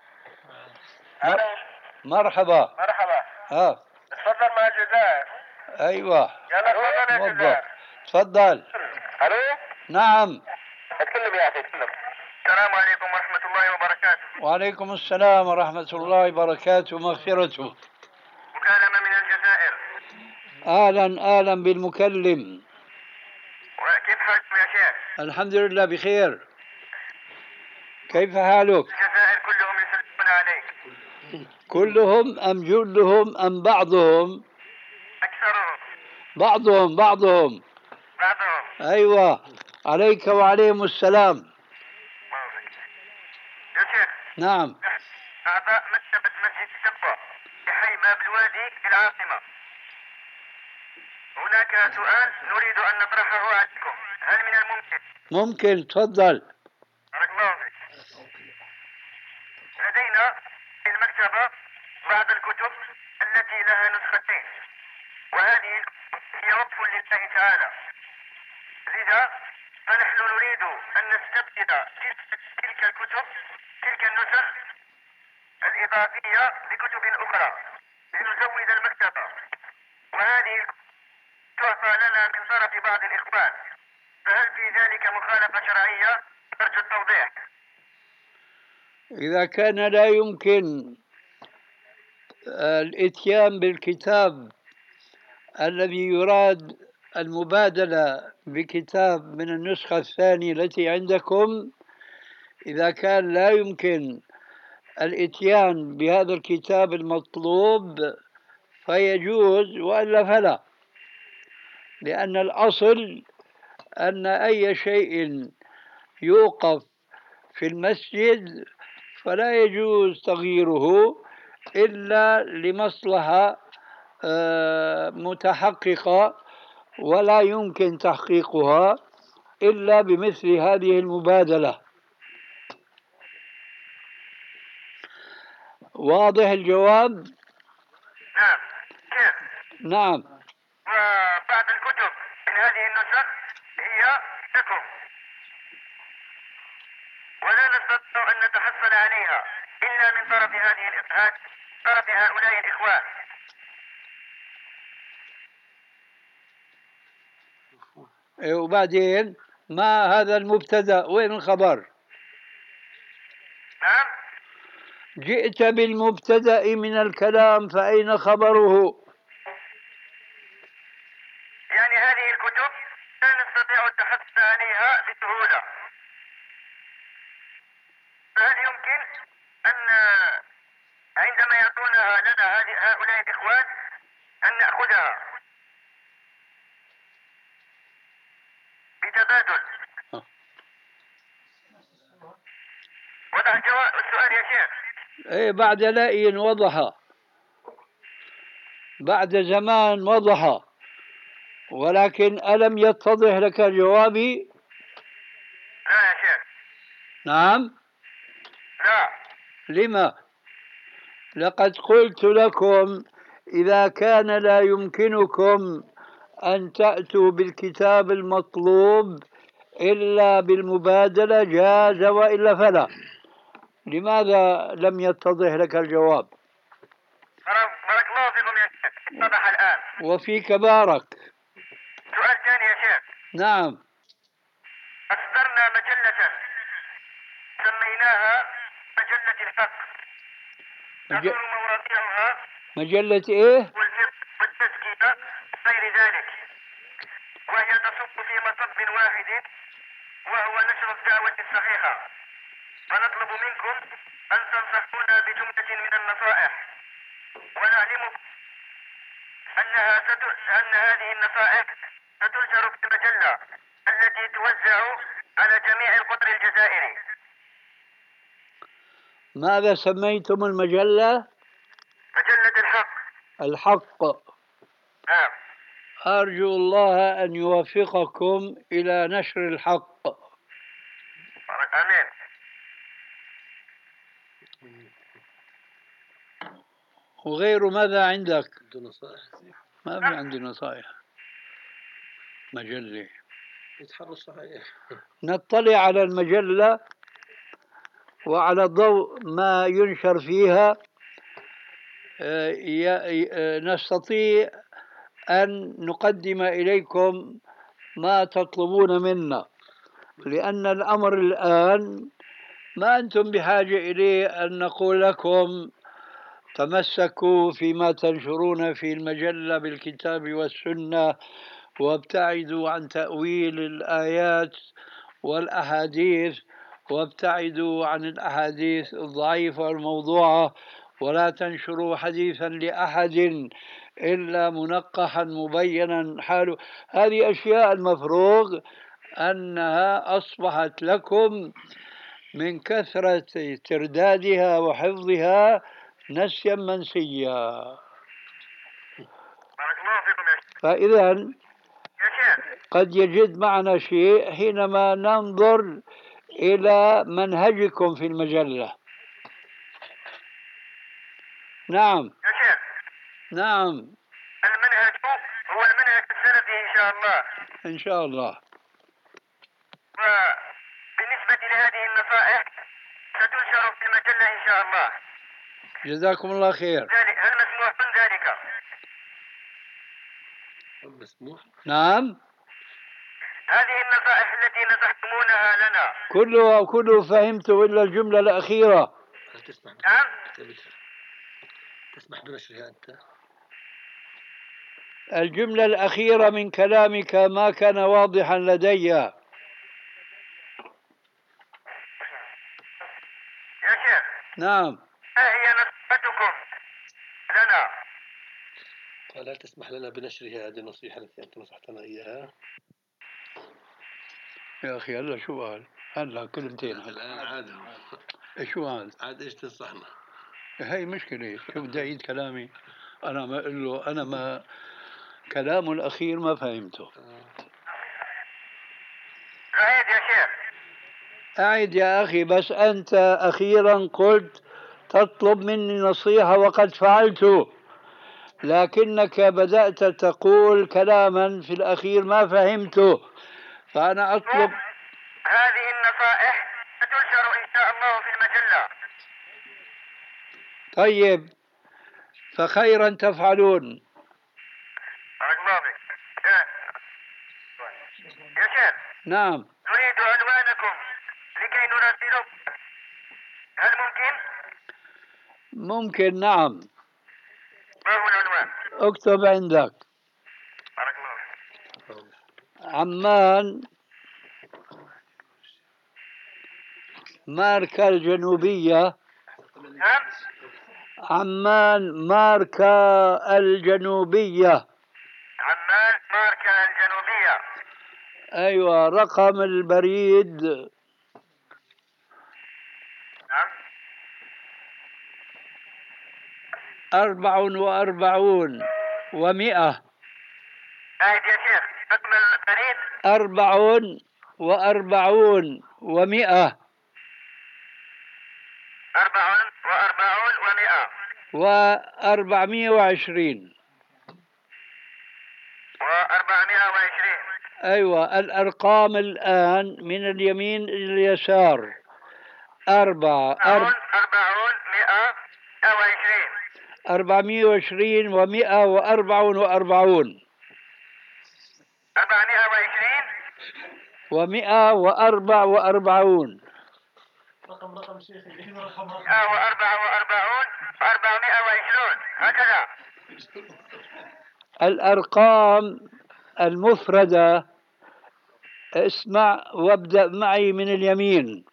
مرحبا. مرحبا. تفضل مع الجزائر. أيوة. يلا تفضل يا جزائر. تفضل. ألو. نعم. اتكلم يا أخي اتكلم. السلام عليكم ورحمة الله وبركاته. وعليكم السلام ورحمة الله وبركاته ومغفرته. مكالمة من الجزائر. أهلا بالمكلم. كيف حالكم يا شيخ؟ الحمد لله بخير. كيف حالك؟ الجزائر كلهم يسلمون عليك. كلهم أم جلهم أم بعضهم؟ أكثرهم. بعضهم. أيوة، عليك وعليهم السلام. يا شيخ. نعم. أعضاء مكتبة مسجد التقوى في حي باب الوادي في العاصمة. هناك سؤال نريد أن نطرحه عليكم، هل من الممكن؟ ممكن، تفضل. بارك الله فيك. لدينا في المكتبة بعض الكتب التي لها نسختين، وهذه هي وقف لله تعالى، لذا فنحن نريد أن نستبدل تلك الكتب، تلك النسخ الإضافية بكتب أخرى لنزود المكتبة، وهذه تعطى لنا من طرف بعض الإخوان، فهل في ذلك مخالفة شرعية؟ أرجو التوضيح. إذا كان لا يمكن الإتيان بالكتاب الذي يراد المبادلة بكتاب من النسخة الثانية التي عندكم، إذا كان لا يمكن الإتيان بهذا الكتاب المطلوب فيجوز، وإلا فلا، لأن الأصل أن أي شيء يوقف في المسجد فلا يجوز تغييره إلا لمصلحة متحققة، ولا يمكن تحقيقها إلا بمثل هذه المبادلة. واضح الجواب؟ نعم. كيف؟ نعم. وبعض الكتب من هذه النسخ هي لكم، ولا نستطيع أن نتحصل عليها إلا من طرف طرف هؤلاء الإخوان. وبعدين ما هذا المبتدأ؟ وين الخبر؟ نعم. جئت بالمبتدأ من الكلام، فأين خبره؟ يعني هذه الكتب لا نستطيع التحصل عليها بسهولة، فهل يمكن أن عندما يعطونها لنا هؤلاء الإخوان أن نأخذها بتبادل؟ وضع السؤال يا شيخ. إيه، بعد لأي وضح، بعد زمان وضح، ولكن ألم يتضح لك جوابي؟ لا يا شيخ. نعم. لا. لما؟ لقد قلت لكم إذا كان لا يمكنكم أن تأتوا بالكتاب المطلوب إلا بالمبادلة جاز، وإلا فلا. لماذا لم يتضح لك الجواب؟ بارك الله فيكم يا شيخ، اتضح الآن. وفيك بارك. سؤال ثاني يا شيخ. نعم. سميناها مجلة الحق تدور مواضيعها مجلة إيه؟ والفقه والتزكية وغير ذلك، وهي تصب في مصب واحد وهو نشر الدعوة الصحيحة. فنطلب منكم أن تنصحونا بجملة من النصائح، ونعلمكم أن هذه النصائح ستنشر في المجلة التي توزع على جميع القطر الجزائري. ماذا سميتم المجلة؟ مجلة الحق. الحق. نعم. أرجو الله أن يوفقكم إلى نشر الحق. آمين. وغيره ماذا عندك؟ ما في عندي نصائح. مجلة يتحرى صحيح. نطلع على المجلة وعلى ضوء ما ينشر فيها نستطيع أن نقدم إليكم ما تطلبون منا، لأن الأمر الآن ما أنتم بحاجة إليه أن نقول لكم تمسكوا فيما تنشرون في المجلة بالكتاب والسنة، وابتعدوا عن تأويل الآيات والأحاديث، وابتعدوا عن الأحاديث الضعيفة والموضوعة، ولا تنشروا حديثا لأحد إلا منقحا مبينا حاله. هذه أشياء المفروض أنها أصبحت لكم من كثرة تردادها وحفظها نسيا منسيا. فإذا قد يجد معنا شيء حينما ننظر إلى منهجكم في المجلة. نعم. يا شيخ. نعم. المنهج هو المنهج السلفي إن شاء الله. إن شاء الله. وبالنسبة لهذه النصائح ستنشر في المجلة إن شاء الله. جزاكم الله خير. هل مسموح من ذلك؟ مسموح. نعم. هذه النصائح التي نصحتمونها لنا كله فهمته إلا الجملة الأخيرة. هل تسمح؟ نعم. تسمح بنشرها أنت؟ الجملة الأخيرة من كلامك ما كان واضحا لدي. يا شيخ. نعم. ما هي نصيحتكم لنا؟ قال هل تسمح لنا بنشرها هذه النصيحة التي أنت نصحتنا إياها؟ يا أخي هلا شو قال؟ هلا كلمتين الآن عاد. شو قال؟ عاد إيش تنصحنا؟ هي مشكلة. شو بدي أعيد كلامي؟ أنا ما أقول له أنا ما كلامه الأخير ما فهمته. أعيد يا شيخ. أعيد يا أخي. بس أنت أخيرا قلت تطلب مني نصيحة وقد فعلت، لكنك بدأت تقول كلاما في الأخير ما فهمته، فأنا أطلب. هذه النصائح ستنشر إن شاء الله في المجلة. طيب، فخيرا تفعلون. بارك الله فيك. يا شيخ. نعم. نريد عنوانكم لكي نراسلكم، هل ممكن؟ ممكن. نعم. ما هو العنوان؟ اكتب عندك. بارك الله فيك. عمان ماركا الجنوبية. نعم. عمان ماركا الجنوبية. عمان ماركا الجنوبية. أيوة. رقم البريد. نعم. 44 و100. أعد يا شيخ رقم البريد. 44 و100. 44 و100. و420. و420. أيوة. الأرقام الآن من اليمين إلى اليسار. 40 100 و20. 420 و144. 420 و144. رقم شيخي رقم 144 و420 هكذا. الأرقام المفردة اسمع وابدأ معي من اليمين.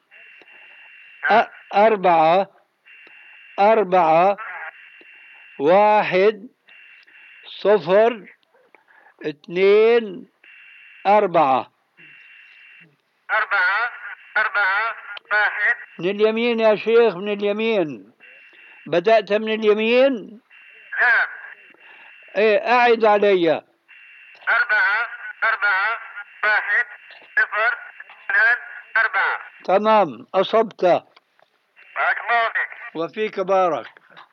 4 1 0 2 4. 4 1 من اليمين يا شيخ، من اليمين. بدأت من اليمين. نعم. ايه أعد علي. 4 1 0 2 4. تمام، أصبت. بارك الله فيك. وفيك بارك.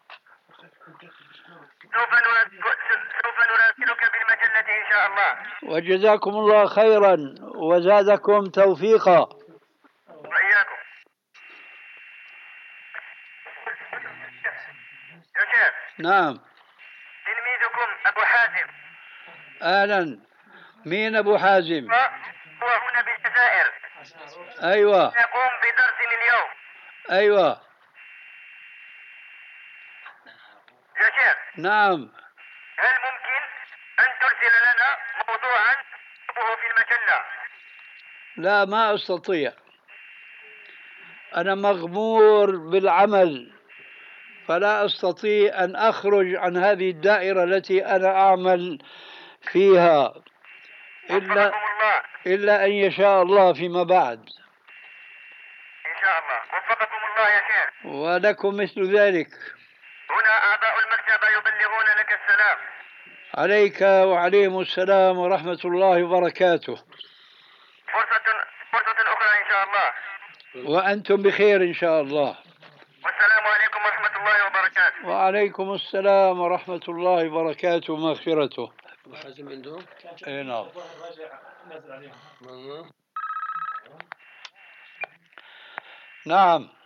سوف نراسلك بالمجلة إن شاء الله. وجزاكم الله خيرا وزادكم توفيقا. وإياكم. يا شيخ. نعم. تلميذكم أبو حازم. أهلا. مين أبو حازم؟ هو هنا بالجزائر. أيوة. يقوم بدرس اليوم. أيوة. يا شيخ. نعم. هل ممكن أن ترسل لنا موضوعا نكتبه في المجلة؟ لا، ما أستطيع، أنا مغمور بالعمل، فلا أستطيع أن أخرج عن هذه الدائرة التي أنا أعمل فيها إلا أن يشاء الله فيما بعد. إن شاء الله. وفقكم الله يا شيخ. ولكم مثل ذلك. هنا أعضاء المكتبة يبلغون لك السلام. عليك وعليهم السلام ورحمة الله وبركاته. فرصة أخرى إن شاء الله. وأنتم بخير إن شاء الله. والسلام عليكم ورحمة الله وبركاته. وعليكم السلام ورحمة الله وبركاته ومغفرته. حازم عندهم؟ اي نعم. نعم.